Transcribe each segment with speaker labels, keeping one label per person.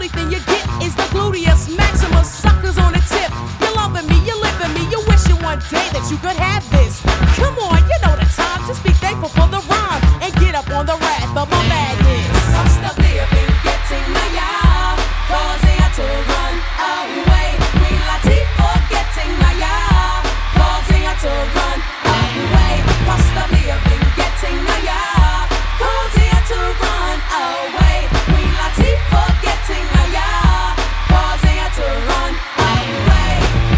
Speaker 1: only thing you get is the gluteus maximus. Suckers on the tip. You're loving me, you're living me. You're wishing one day that you could have this. Come on, you know the time. Just be thankful for the rhyme and get up on the wrath of my madness. Constantly I've been getting higher, causing her to run away. Queen Latifah getting higher, causing her to run away. Constantly I've been getting higher, causing her to run away. Queen Latifah getting higher, causing her to run away.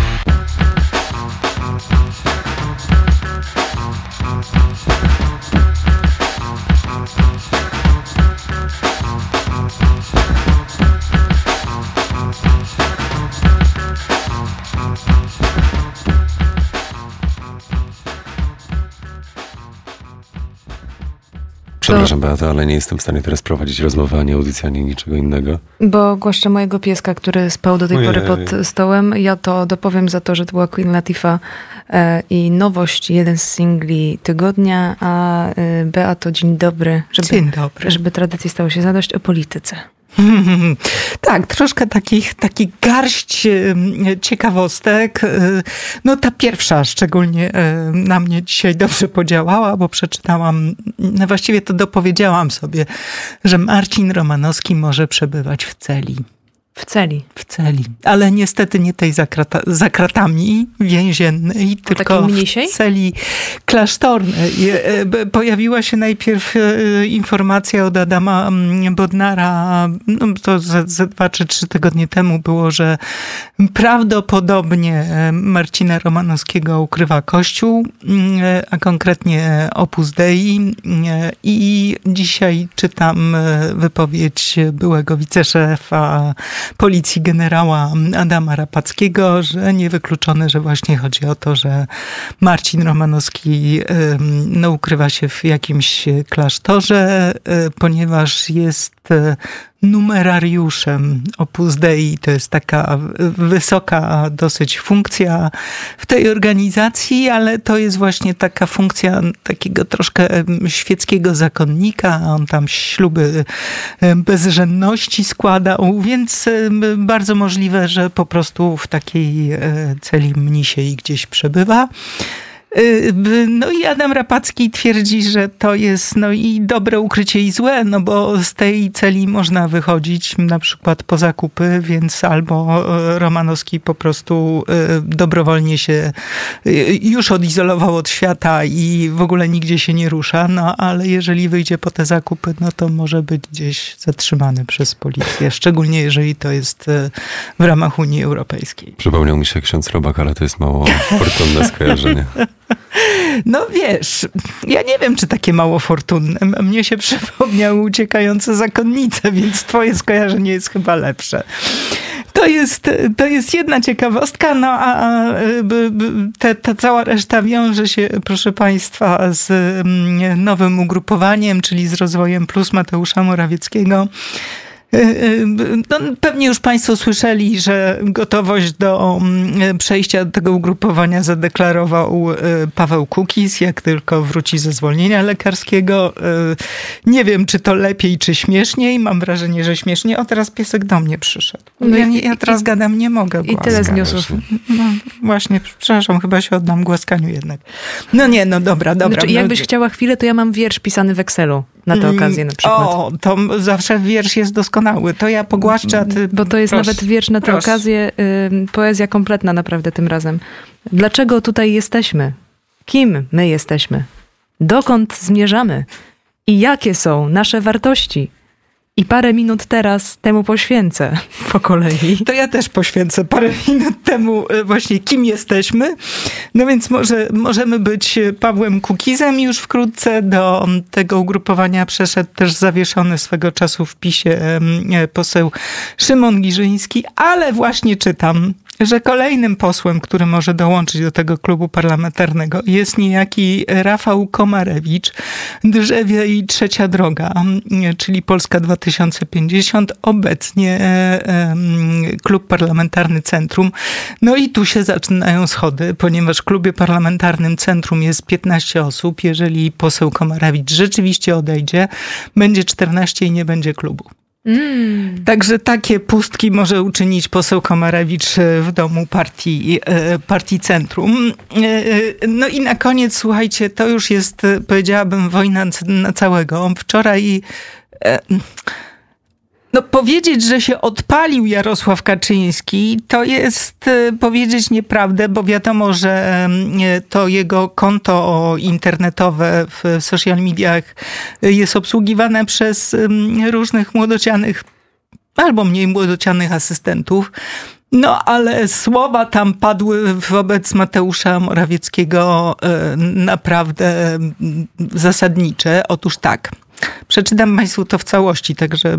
Speaker 2: Przepraszam, Beato, ale nie jestem w stanie teraz prowadzić rozmowy, ani audycji, ani niczego innego.
Speaker 3: Bo głaszczę mojego pieska, który spał do tej pory pod stołem. Ja to dopowiem za to, że to była Queen Latifah i nowość, jeden z singli tygodnia, a Beato, dzień dobry.
Speaker 4: Dzień dobry.
Speaker 3: Żeby tradycji stało się zadość o polityce.
Speaker 4: Tak, troszkę taki garść ciekawostek. No ta pierwsza szczególnie na mnie dzisiaj dobrze podziałała, bo przeczytałam, no właściwie to dopowiedziałam sobie, że Marcin Romanowski może przebywać w celi.
Speaker 3: W celi.
Speaker 4: W celi. Ale niestety nie tej za kratami więziennej, tylko w celi klasztornej. Pojawiła się najpierw informacja od Adama Bodnara, no to ze 2 czy 3 tygodnie temu było, że prawdopodobnie Marcina Romanowskiego ukrywa Kościół, a konkretnie Opus Dei. I dzisiaj czytam wypowiedź byłego wiceszefa policji generała Adama Rapackiego, że niewykluczone, że właśnie chodzi o to, że Marcin Romanowski ukrywa się w jakimś klasztorze, ponieważ jest numerariuszem Opus Dei. To jest taka wysoka dosyć funkcja w tej organizacji, ale to jest właśnie taka funkcja takiego troszkę świeckiego zakonnika. On tam śluby bezżenności składał, więc bardzo możliwe, że po prostu w takiej celi mnisiej gdzieś przebywa. No i Adam Rapacki twierdzi, że to jest i dobre ukrycie i złe, no bo z tej celi można wychodzić na przykład po zakupy, więc albo Romanowski po prostu dobrowolnie się już odizolował od świata i w ogóle nigdzie się nie rusza, no ale jeżeli wyjdzie po te zakupy, no to może być gdzieś zatrzymany przez policję, szczególnie jeżeli to jest w ramach Unii Europejskiej.
Speaker 2: Przypomniał mi się ksiądz Robak, ale to jest mało fortunne skojarzenie.
Speaker 4: No wiesz, ja nie wiem, czy takie mało fortunne. Mnie się przypomniały uciekające zakonnice, więc twoje skojarzenie jest chyba lepsze. To jest jedna ciekawostka, no a ta cała reszta wiąże się, proszę państwa, z nowym ugrupowaniem, czyli z Rozwojem Plus Mateusza Morawieckiego. No, pewnie już państwo słyszeli, że gotowość do przejścia do tego ugrupowania zadeklarował Paweł Kukiz, jak tylko wróci ze zwolnienia lekarskiego. Nie wiem, czy to lepiej, czy śmieszniej. Mam wrażenie, że śmiesznie. O, teraz piesek do mnie przyszedł. Ja teraz gadam, nie mogę głaskać.
Speaker 3: I tyle zniosów.
Speaker 4: No, właśnie, przepraszam, chyba się oddam głaskaniu jednak. No nie, no dobra.
Speaker 3: Znaczy, jakbyś chciała chwilę, to ja mam wiersz pisany w Excelu na tę okazję na przykład.
Speaker 4: O, to zawsze wiersz jest doskonały. To ja pogłaszczę, a ty...
Speaker 3: Bo to jest nawet wiersz na tę okazję. Poezja kompletna naprawdę tym razem. Dlaczego tutaj jesteśmy? Kim my jesteśmy? Dokąd zmierzamy? I jakie są nasze wartości? I parę minut teraz temu poświęcę po kolei.
Speaker 4: To ja też poświęcę parę minut temu właśnie kim jesteśmy. No więc możemy być Pawłem Kukizem. Już wkrótce do tego ugrupowania przeszedł też zawieszony swego czasu w PiS-ie poseł Szymon Giżyński, ale właśnie czytam, że kolejnym posłem, który może dołączyć do tego klubu parlamentarnego jest niejaki Rafał Komarewicz, Drzewie i Trzecia Droga, czyli Polska 2050, obecnie klub parlamentarny Centrum. No i tu się zaczynają schody, ponieważ w klubie parlamentarnym Centrum jest 15 osób. Jeżeli poseł Komarewicz rzeczywiście odejdzie, będzie 14 i nie będzie klubu. Także takie pustki może uczynić poseł Komorowicz w domu partii Centrum. No i na koniec, słuchajcie, to już jest, powiedziałabym, wojna na całego. Wczoraj powiedzieć, że się odpalił Jarosław Kaczyński, to jest powiedzieć nieprawdę, bo wiadomo, że to jego konto internetowe w social mediach jest obsługiwane przez różnych młodocianych albo mniej młodocianych asystentów. No, ale słowa tam padły wobec Mateusza Morawieckiego naprawdę zasadnicze. Otóż tak, przeczytam Państwu to w całości, także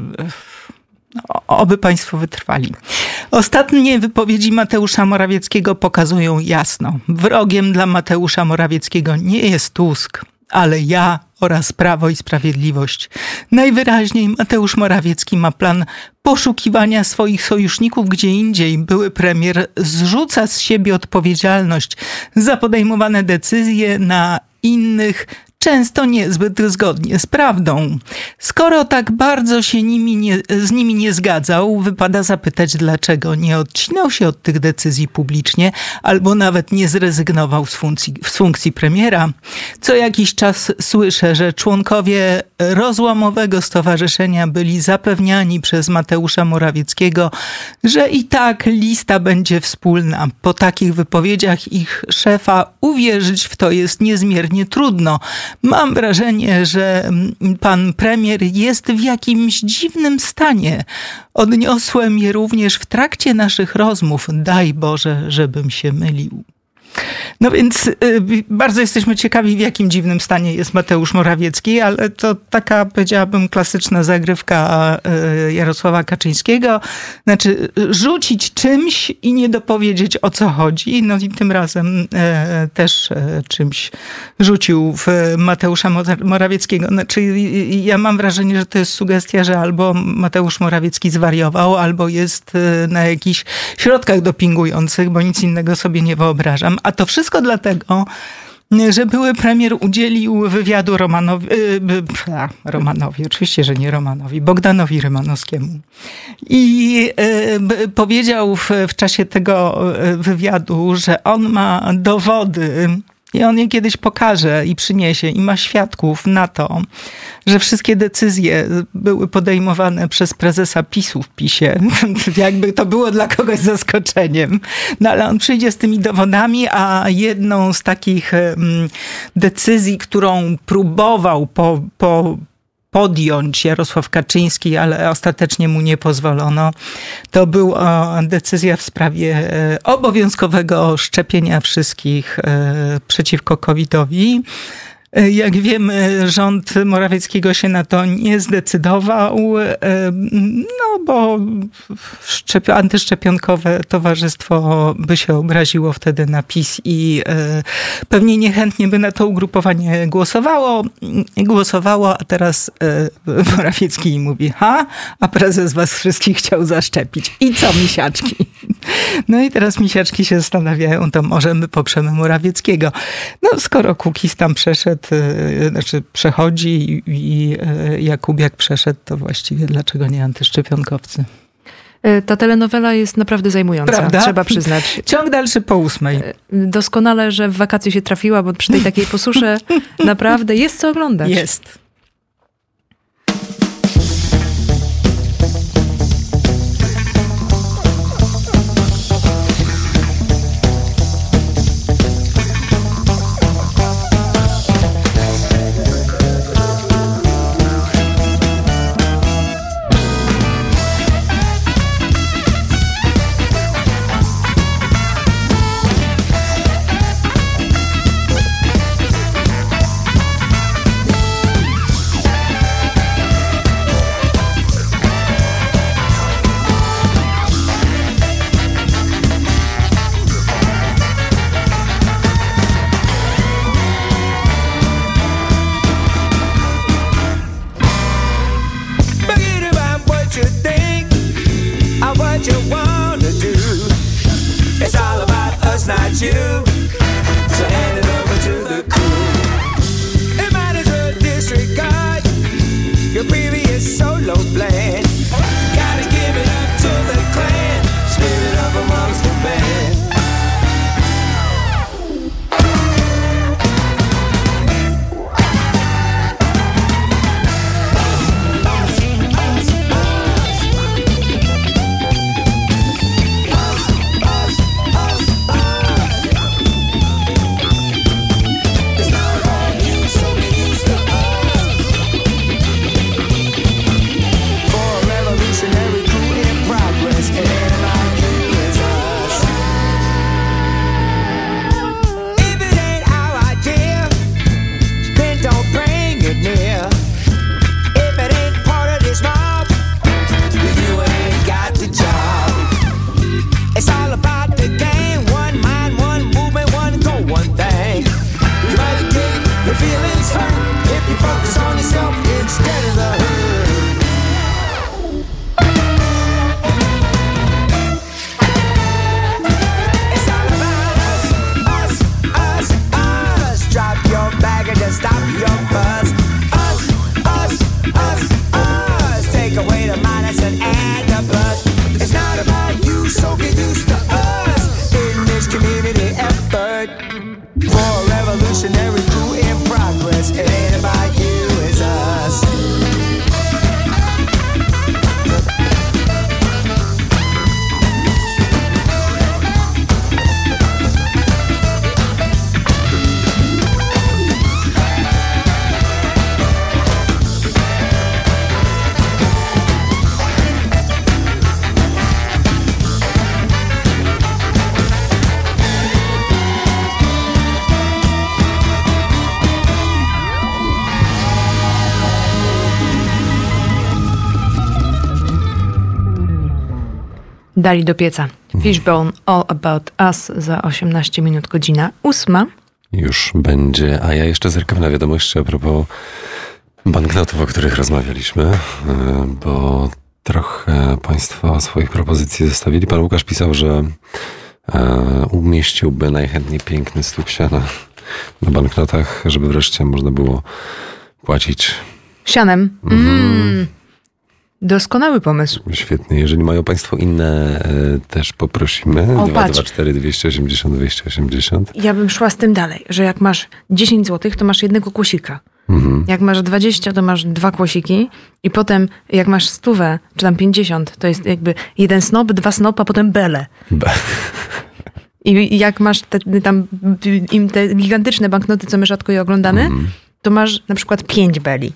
Speaker 4: oby Państwo wytrwali. Ostatnie wypowiedzi Mateusza Morawieckiego pokazują jasno. Wrogiem dla Mateusza Morawieckiego nie jest Tusk, ale ja oraz Prawo i Sprawiedliwość. Najwyraźniej Mateusz Morawiecki ma plan poszukiwania swoich sojuszników gdzie indziej. Były premier zrzuca z siebie odpowiedzialność za podejmowane decyzje na innych, często niezbyt zgodnie z prawdą. Skoro tak bardzo się z nimi nie zgadzał, wypada zapytać, dlaczego nie odcinał się od tych decyzji publicznie, albo nawet nie zrezygnował z funkcji premiera. Co jakiś czas słyszę, że członkowie rozłamowego stowarzyszenia byli zapewniani przez Mateusza Morawieckiego, że i tak lista będzie wspólna. Po takich wypowiedziach ich szefa uwierzyć w to jest niezmiernie trudno. Mam wrażenie, że pan premier jest w jakimś dziwnym stanie. Odniosłem je również w trakcie naszych rozmów. Daj Boże, żebym się mylił. No więc bardzo jesteśmy ciekawi, w jakim dziwnym stanie jest Mateusz Morawiecki, ale to taka, powiedziałabym, klasyczna zagrywka Jarosława Kaczyńskiego. Znaczy rzucić czymś i nie dopowiedzieć, o co chodzi. No i tym razem też czymś rzucił w Mateusza Morawieckiego. Znaczy ja mam wrażenie, że to jest sugestia, że albo Mateusz Morawiecki zwariował, albo jest na jakichś środkach dopingujących, bo nic innego sobie nie wyobrażam. A to wszystko dlatego, że były premier udzielił wywiadu Romanowi, oczywiście, że nie Romanowi, Bogdanowi Rymanowskiemu. I powiedział w czasie tego wywiadu, że on ma dowody i on je kiedyś pokaże i przyniesie i ma świadków na to, że wszystkie decyzje były podejmowane przez prezesa PiS-u w PiS-ie. Jakby to było dla kogoś zaskoczeniem. No ale on przyjdzie z tymi dowodami, a jedną z takich decyzji, którą próbował podjąć Jarosław Kaczyński, ale ostatecznie mu nie pozwolono. To była decyzja w sprawie obowiązkowego szczepienia wszystkich przeciwko COVID-owi. Jak wiemy, rząd Morawieckiego się na to nie zdecydował, no bo antyszczepionkowe towarzystwo by się obraziło wtedy na PiS i pewnie niechętnie by na to ugrupowanie głosowało, a teraz Morawiecki mówi, a prezes was wszystkich chciał zaszczepić. I co, misiaczki? No i teraz misiaczki się zastanawiają, to może my poprzemy Morawieckiego. No skoro Kukiz tam przeszedł, przechodzi i Jakubiak przeszedł, to właściwie dlaczego nie antyszczepionkowcy?
Speaker 3: Ta telenowela jest naprawdę zajmująca, prawda? Trzeba przyznać.
Speaker 4: Ciąg dalszy po 8.
Speaker 3: Doskonale, że w wakacje się trafiła, bo przy tej takiej posusze naprawdę jest co oglądać.
Speaker 4: Jest.
Speaker 5: Not you, so hand it over to the crew. It might as well disregard your previous solo plan.
Speaker 3: Dali do pieca. Fishbone, All About Us za 18 minut, godzina 8.
Speaker 2: Już będzie, a ja jeszcze zerkam na wiadomości a propos banknotów, o których rozmawialiśmy, bo trochę Państwo swoich propozycji zostawili. Pan Łukasz pisał, że umieściłby najchętniej piękny stóp siana na banknotach, żeby wreszcie można było płacić.
Speaker 3: Sianem. Doskonały pomysł.
Speaker 2: Świetnie. Jeżeli mają Państwo inne, też poprosimy.
Speaker 3: O,
Speaker 2: 224 280 280.
Speaker 3: Ja bym szła z tym dalej, że jak masz 10 zł, to masz jednego kłosika. Jak masz 20, to masz 2 kłosiki i potem jak masz 100, czy tam 50, to jest jakby 1 snop, 2 snop, a potem bele. I jak masz te gigantyczne banknoty, co my rzadko je oglądamy, to masz na przykład 5 beli.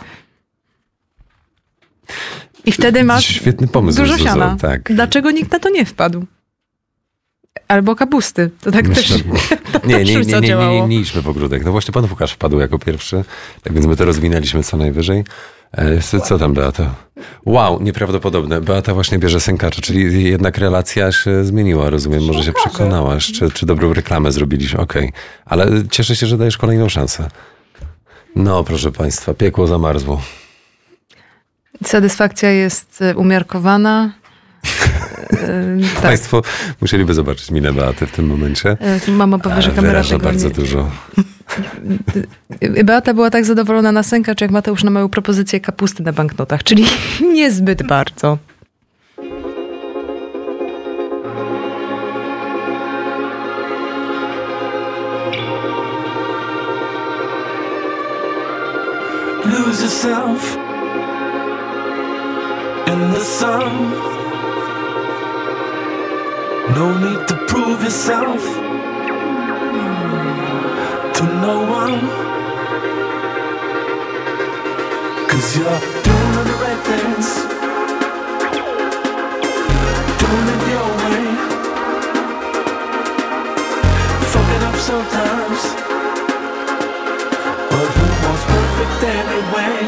Speaker 3: I wtedy masz
Speaker 2: świetny pomysł,
Speaker 3: dużo
Speaker 2: Zuzo,
Speaker 3: siana.
Speaker 2: tak.
Speaker 3: Dlaczego nikt na to nie wpadł? Albo kapusty. To tak
Speaker 2: Myślę,
Speaker 3: też
Speaker 2: nie idźmy w ogródek. No właśnie pan Łukasz wpadł jako pierwszy, tak więc my to rozwinęliśmy co najwyżej. Co tam, Beata? Wow, nieprawdopodobne. Beata właśnie bierze sękacza, czyli jednak relacja się zmieniła, rozumiem. Może się przekonałaś, czy dobrą reklamę zrobiliśmy. Okej. Ale cieszę się, że dajesz kolejną szansę. No, proszę Państwa, piekło zamarzło.
Speaker 3: Satysfakcja jest umiarkowana. Tak.
Speaker 2: Państwo musieliby zobaczyć minę Beaty w tym momencie.
Speaker 3: Mama powie, że kamera
Speaker 2: Wyraża
Speaker 3: tego
Speaker 2: bardzo
Speaker 3: nie...
Speaker 2: dużo.
Speaker 3: Beata była tak zadowolona na sękacz, jak Mateusz na moją propozycję kapusty na banknotach, czyli niezbyt bardzo.
Speaker 5: Lose yourself in the sun. No need to prove yourself to no one, 'cause you're doing the right things, doing it your way, fucking up sometimes, but who wants perfect anyway?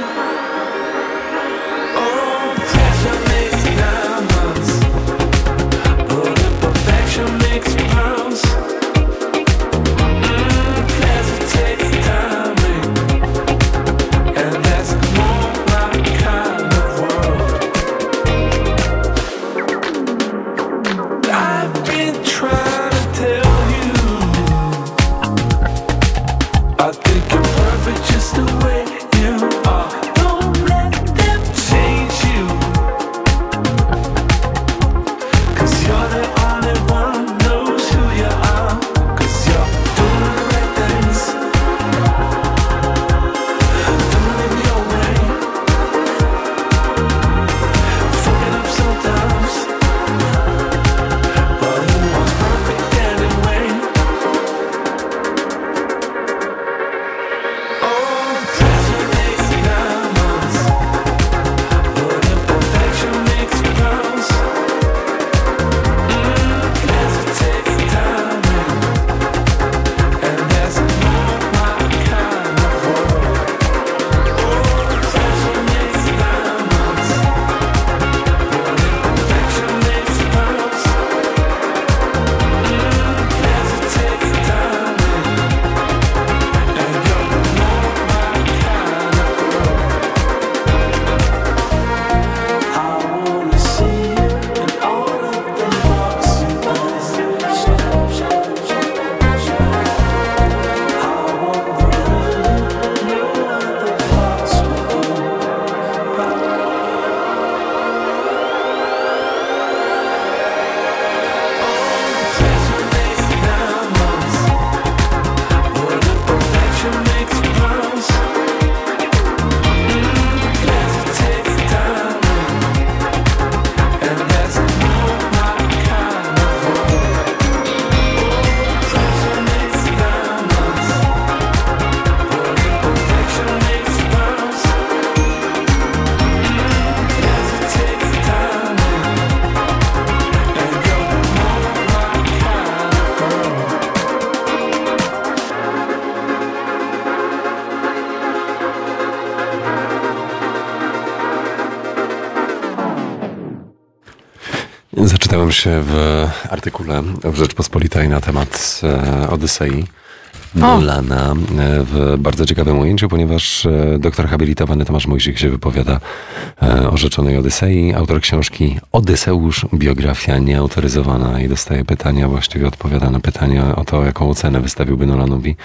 Speaker 5: Oh, passion makes diamonds, but imperfection makes pearls. Pleasure takes timing, and that's more my kind of world. I've been trying to tell you
Speaker 2: Zaczytałem się w artykule w Rzeczpospolitej na temat Odysei Nolana w bardzo ciekawym ujęciu, ponieważ doktor habilitowany Tomasz Mojsik się wypowiada o rzeczonej Odysei. Autor książki Odyseusz, biografia nieautoryzowana i dostaje pytania, właściwie odpowiada na pytania o to, jaką ocenę wystawiłby Nolanowi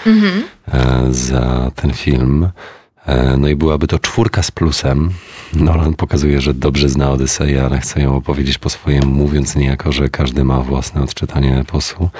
Speaker 2: za ten film. No i byłaby to 4 z plusem. Nolan pokazuje, że dobrze zna Odyseję, ale chce ją opowiedzieć po swojemu, mówiąc niejako, że każdy ma własne odczytanie eposu.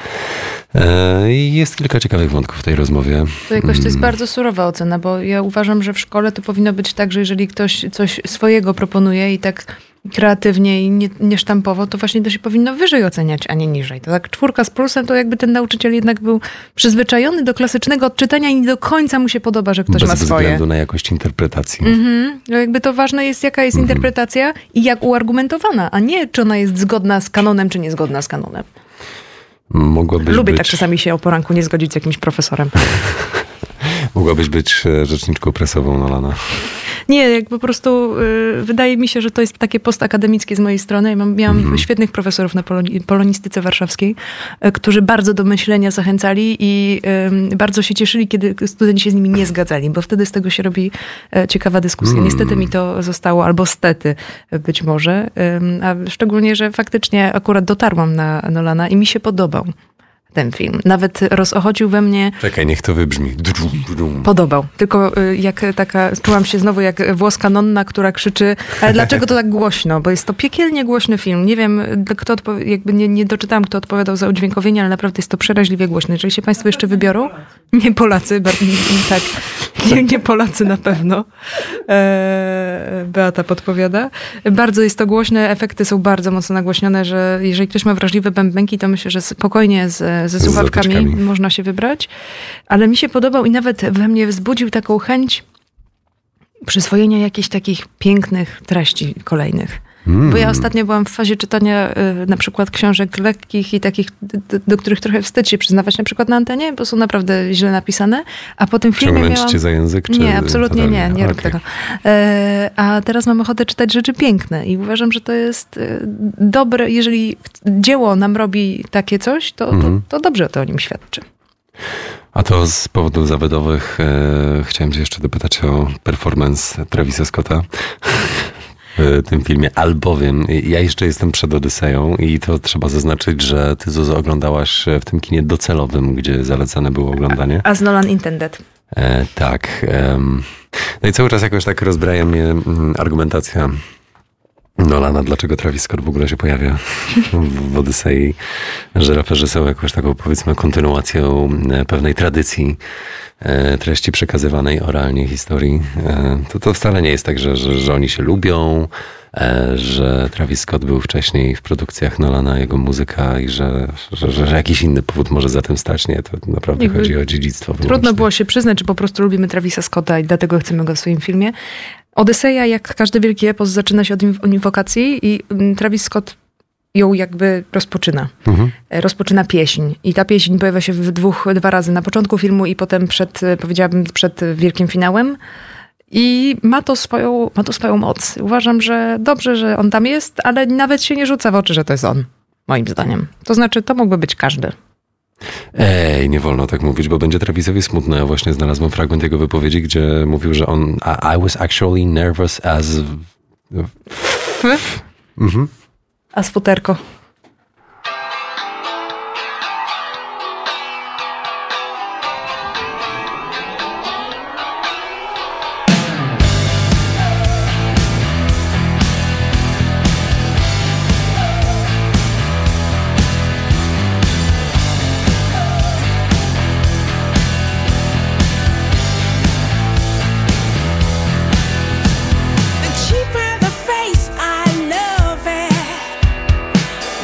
Speaker 2: I jest kilka ciekawych wątków w tej rozmowie.
Speaker 3: To jakoś to jest bardzo surowa ocena, bo ja uważam, że w szkole to powinno być tak, że jeżeli ktoś coś swojego proponuje i tak kreatywnie i niesztampowo, to właśnie to się powinno wyżej oceniać, a nie niżej. To tak 4 z plusem, to jakby ten nauczyciel jednak był przyzwyczajony do klasycznego odczytania i nie do końca mu się podoba, że ktoś ma swoje.
Speaker 2: Bez względu na jakość interpretacji.
Speaker 3: No jakby to ważne jest, jaka jest interpretacja i jak uargumentowana, a nie czy ona jest zgodna z kanonem, czy niezgodna z kanonem. Lubię tak czasami się o poranku nie zgodzić z jakimś profesorem.
Speaker 2: Mogłabyś być rzeczniczką prasową Nolana.
Speaker 3: Nie, jak po prostu wydaje mi się, że to jest takie postakademickie z mojej strony. Miałam świetnych profesorów na polonistyce warszawskiej, którzy bardzo do myślenia zachęcali i bardzo się cieszyli, kiedy studenci się z nimi nie zgadzali, bo wtedy z tego się robi ciekawa dyskusja. Niestety mi to zostało, albo stety być może, a szczególnie, że faktycznie akurat dotarłam na Nolana i mi się podobał ten film. Nawet rozochocił we mnie...
Speaker 2: Czekaj, niech to wybrzmi.
Speaker 3: Podobał. Tylko jak taka, czułam się znowu jak włoska nonna, która krzyczy, ale dlaczego to tak głośno? Bo jest to piekielnie głośny film. Nie wiem, kto jakby nie doczytałam, kto odpowiadał za udźwiękowienie, ale naprawdę jest to przeraźliwie głośne. Jeżeli się państwo jeszcze wybiorą, nie Polacy, tak, nie Polacy na pewno. Beata podpowiada. Bardzo jest to głośne, efekty są bardzo mocno nagłośnione, że jeżeli ktoś ma wrażliwe bębenki, to myślę, że spokojnie ze słuchawkami można się wybrać. Ale mi się podobał i nawet we mnie wzbudził taką chęć przyswojenia jakichś takich pięknych treści kolejnych. Bo ja ostatnio byłam w fazie czytania na przykład książek lekkich i takich, do których trochę wstyd się przyznawać, na przykład na antenie, bo są naprawdę źle napisane. A po tym filmie
Speaker 2: ciągnąć cię za język? Czy
Speaker 3: nie, absolutnie nie rób tego. A teraz mam ochotę czytać rzeczy piękne i uważam, że to jest dobre, jeżeli dzieło nam robi takie coś, to dobrze to o nim świadczy.
Speaker 2: A to z powodów zawodowych chciałem cię jeszcze dopytać o performance Travisa Scotta w tym filmie, albowiem ja jeszcze jestem przed Odyseją i to trzeba zaznaczyć, że ty, Zuzo, oglądałaś w tym kinie docelowym, gdzie zalecane było oglądanie.
Speaker 3: As Nolan Intended.
Speaker 2: Tak. No i cały czas jakoś tak rozbraja mnie argumentacja Nolana, dlaczego Travis Scott w ogóle się pojawia w Odysei, że raperzy są jakąś taką, powiedzmy, kontynuacją pewnej tradycji treści przekazywanej oralnie historii. To wcale nie jest tak, że oni się lubią, że Travis Scott był wcześniej w produkcjach Nolana, jego muzyka i że jakiś inny powód może za tym stać. Nie, to naprawdę chodzi o dziedzictwo.
Speaker 3: Trudno było się przyznać, czy po prostu lubimy Travisa Scotta i dlatego chcemy go w swoim filmie. Odyseja, jak każdy wielki epos, zaczyna się od inwokacji i Travis Scott ją jakby rozpoczyna. Rozpoczyna pieśń. I ta pieśń pojawia się dwa razy. Na początku filmu i potem przed wielkim finałem. I ma to swoją moc. Uważam, że dobrze, że on tam jest, ale nawet się nie rzuca w oczy, że to jest on. Moim zdaniem. To znaczy, to mógłby być każdy.
Speaker 2: Nie wolno tak mówić, bo będzie Travisowi smutno. Ja właśnie znalazłem fragment jego wypowiedzi, gdzie mówił, że on I was actually nervous as...
Speaker 3: As futerko.
Speaker 1: The cheaper the face, I love it.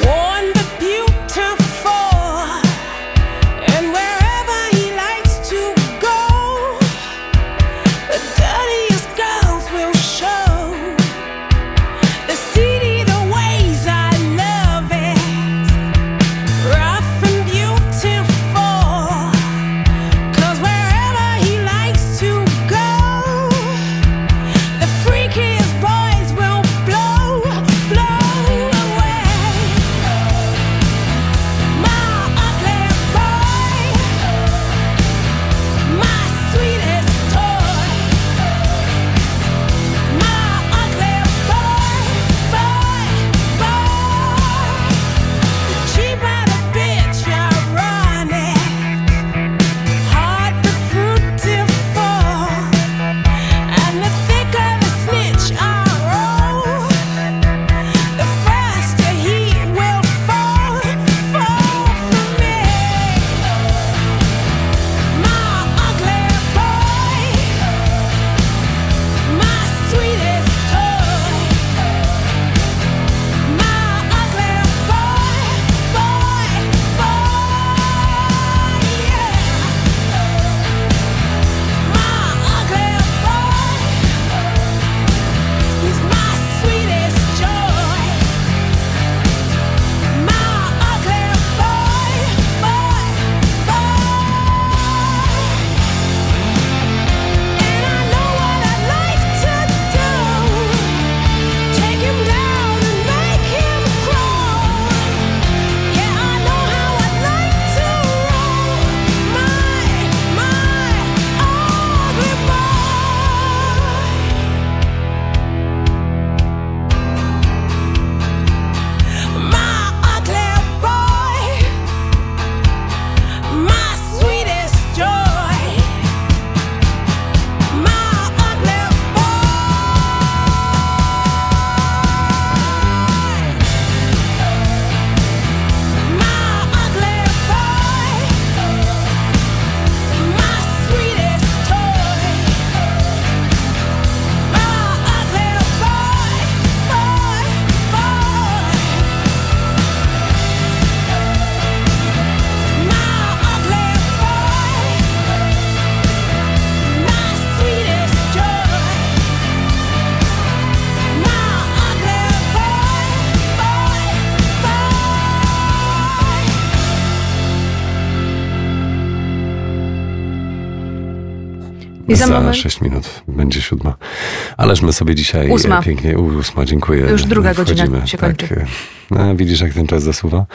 Speaker 3: I za moment?
Speaker 2: 6 minut będzie 7. Ależ my sobie dzisiaj
Speaker 3: 8.
Speaker 2: pięknie... 8, dziękuję.
Speaker 3: Już druga godzina
Speaker 2: Wchodzimy.
Speaker 3: się kończy.
Speaker 2: Tak. No, widzisz, jak ten czas zasuwa?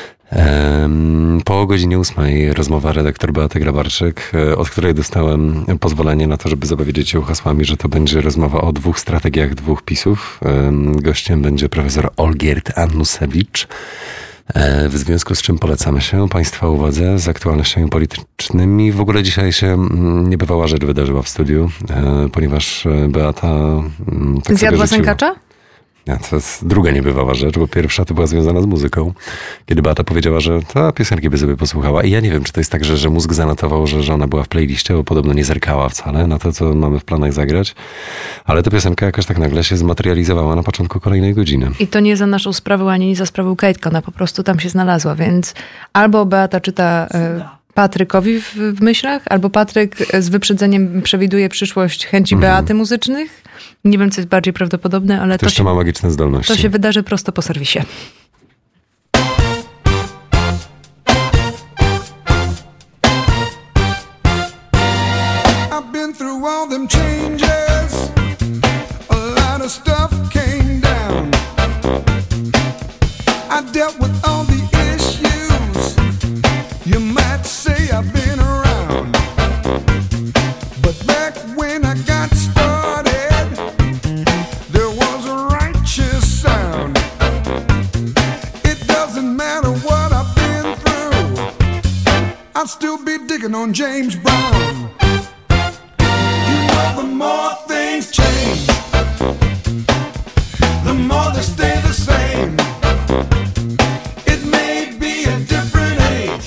Speaker 2: Po godzinie 8 rozmowa redaktor Beaty Grabarczyk, od której dostałem pozwolenie na to, żeby zapowiedzieć się hasłami, że to będzie rozmowa o 2 strategiach 2 PiS-ów. Gościem będzie profesor Olgierd Annusewicz. W związku z czym polecamy się Państwa uwadze z aktualnościami politycznymi. W ogóle dzisiaj się niebywała rzecz wydarzyła w studiu, ponieważ Beata tak
Speaker 3: Zjadła
Speaker 2: sobie
Speaker 3: sękacza?
Speaker 2: Nie, to jest druga niebywała rzecz, bo pierwsza to była związana z muzyką. Kiedy Beata powiedziała, że ta piosenki by sobie posłuchała. I ja nie wiem, czy to jest tak, że mózg zanotował, że ona była w playliście, bo podobno nie zerkała wcale na to, co mamy w planach zagrać. Ale ta piosenka jakoś tak nagle się zmaterializowała na początku kolejnej godziny.
Speaker 3: I to nie za naszą sprawą, ani nie za sprawą Kejtka. Ona po prostu tam się znalazła, więc albo Beata czyta Patrykowi w myślach, albo Patryk z wyprzedzeniem przewiduje przyszłość chęci Beaty muzycznych. Nie wiem, co jest bardziej prawdopodobne, ale
Speaker 2: To jeszcze ma magiczne zdolności.
Speaker 3: to się wydarzy prosto po serwisie.
Speaker 5: I've been through all them changes. A lot of stuff came down. I dealt with all the issues. You might say I've been around. But back when I got started, there was a righteous sound. It doesn't matter what I've been through, I'll still be digging on James Brown. The more things change, the more they stay the same. It may be a different age,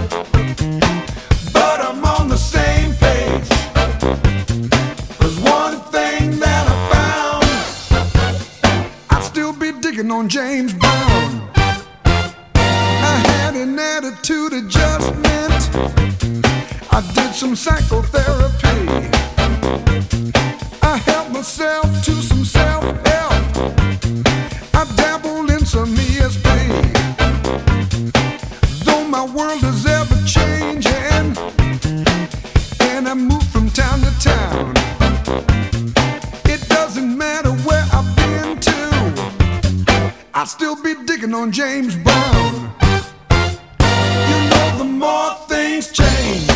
Speaker 5: but I'm on the same page. There's one thing that I found, I'll still be digging on James Brown. I had an attitude adjustment, I did some psychotherapy. I helped myself to some self-help. I dabbled in some ESP. Though my world is ever changing, and I move from town to town, it doesn't matter where I've been to, I'll still be digging on James Brown. You know, the more things change,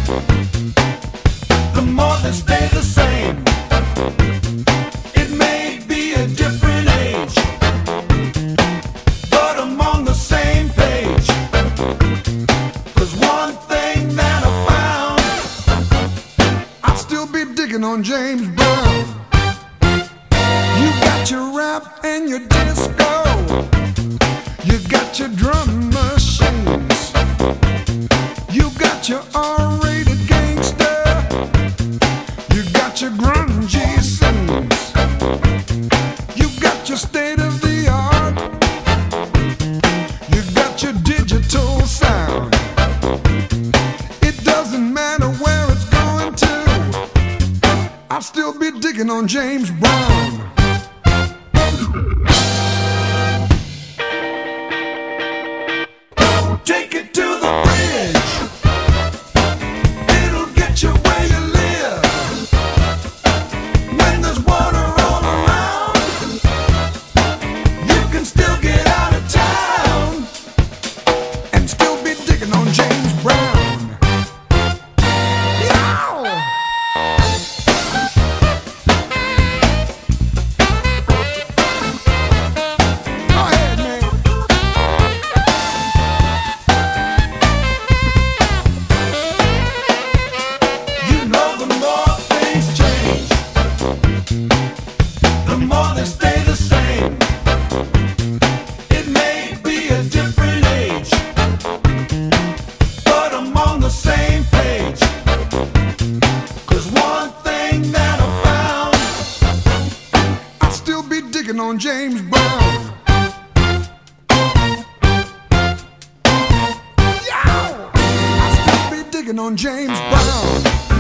Speaker 5: the more they stay the same. It may be a different age, but I'm on the same page. There's one thing that I found, I'll still be digging on James Brown. You got your rap and your disco, you got your drum machines, you got your R-rated gangster, you got your grungy scenes, you got your state of the art, you got your digital sound. It doesn't matter where it's going to, I'll still be digging on James Brown. Take it to the bridge, it'll get you where you live. When there's water all around, you can still get out of town and still be digging on James Brown. Yow! Go ahead, man. You know, the more things change, the more they stay the same. It may be a different age, but I'm on the same page. 'Cause one thing that I found, I'll still be digging on James Brown. I'll still be digging on James Brown.